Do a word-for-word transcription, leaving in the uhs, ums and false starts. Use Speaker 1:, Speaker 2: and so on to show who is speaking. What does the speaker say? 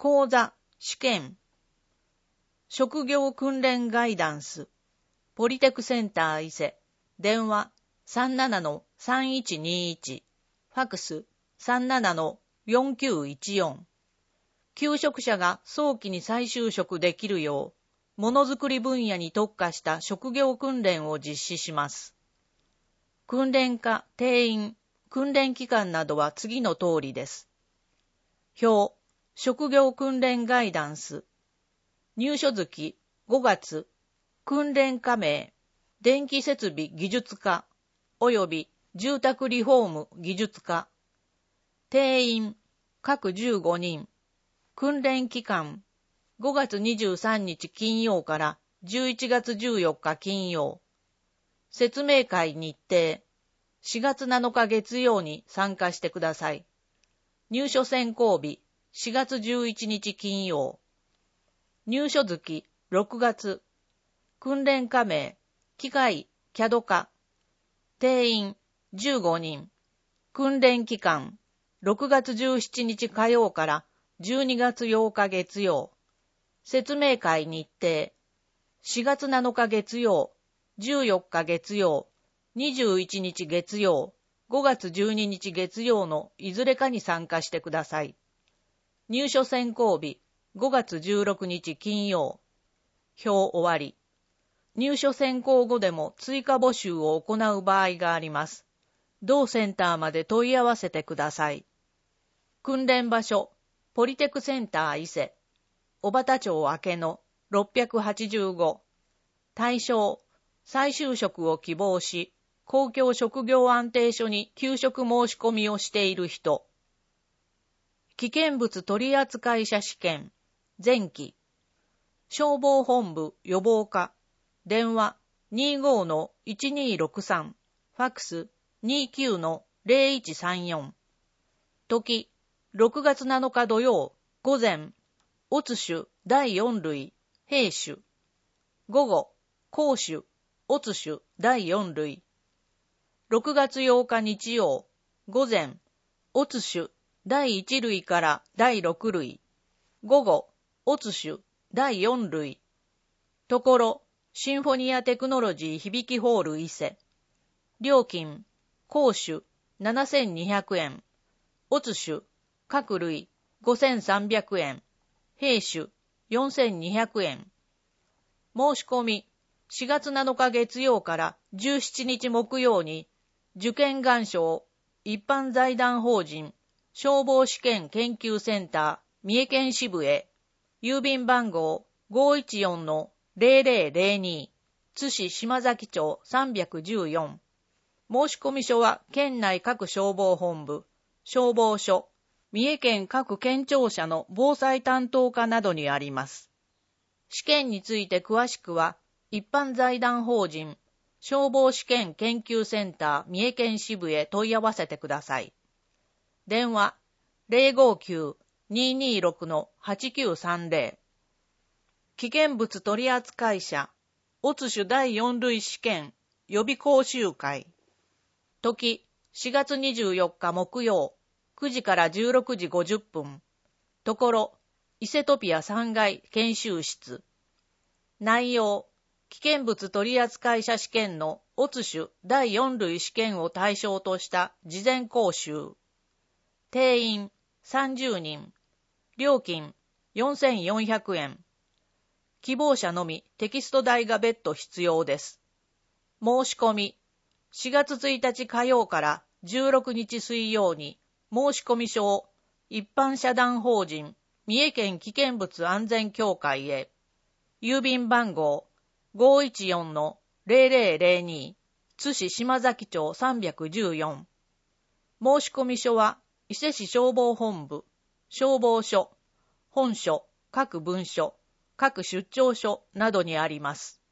Speaker 1: 講座、試験、職業訓練ガイダンス、ポリテクセンター伊勢、電話 さんななのさんいちにいち、ファックス さんななのよんきゅういちよん。求職者が早期に再就職できるよう、ものづくり分野に特化した職業訓練を実施します。訓練課、定員、訓練期間などは次の通りです。表、職業訓練ガイダンス。入所月、ごがつ、訓練課名、電気設備技術課、及び住宅リフォーム技術課。定員、各じゅうごにん。訓練期間、ごがつにじゅうさんにち金曜からじゅういちがつじゅうよっか金曜。説明会日程、しがつなのか月曜に参加してください。入所選考日、しがつじゅういちにち金曜。入所月、ろくがつ。訓練課名、機械、キャド課。定員、じゅうごにん。訓練期間、ろくがつじゅうしちにち火曜からじゅうにがつようか月曜。説明会日程、しがつなのか月曜、じゅうよっか月曜、にじゅういちにち月曜、ごがつじゅうににち月曜のいずれかに参加してください。入所選考日、ごがつじゅうろくにち金曜。表終わり。入所選考後でも追加募集を行う場合があります。同センターまで問い合わせてください。訓練場所、ポリテクセンター伊勢、小畑町明野ろっぴゃくはちじゅうご。対象、再就職を希望し、公共職業安定所に求職申し込みをしている人。危険物取扱者試験、前期。消防本部予防課、電話 にじゅうごのいちにーろくさん、ファックス にじゅうきゅうのゼロいちさんよん。時、ろくがつなのか土曜、午前、乙種だいよん類、兵種。午後、甲種、乙種だいよん類。ろくがつようか日曜、午前、乙種だいいち類からだいろく類。午後、乙種だいよん類。ところ、シンフォニアテクノロジー響きホール伊勢。料金、甲種ななせんにひゃくえん。乙種、各類ごせんさんびゃくえん。兵種よんせんにひゃくえん。申し込み、しがつなのか月曜からじゅうしちにち木曜に、受験願書一般財団法人消防試験研究センター三重県支部へ、郵便番号 ごいちよんのゼロゼロゼロに、津市島崎町さんびゃくじゅうよん。申込書は県内各消防本部、消防署、三重県各県庁舎の防災担当課などにあります。試験について詳しくは、一般財団法人消防試験研究センター三重県支部へ問い合わせてください。電話 ゼロごきゅう にーにーろく はちきゅうさんゼロ。危険物取扱者、乙種だいよん類試験予備講習会。時、しがつにじゅうよっか木曜、くじからじゅうろくじごじゅっぷん。ところ、伊勢トピアさんがい研修室。内容、危険物取扱者試験の乙種だいよん類試験を対象とした事前講習。定員さんじゅうにん。料金よんせんよんひゃくえん。希望者のみテキスト代が別途必要です。申し込み、しがつついたち火曜からじゅうろくにち水曜に申込書を一般社団法人三重県危険物安全協会へ、郵便番号 ごいちよんのゼロゼロゼロに、津市島崎町さんびゃくじゅうよん。申込書は伊勢市消防本部、消防署、本署、各分署、各出張所などにあります。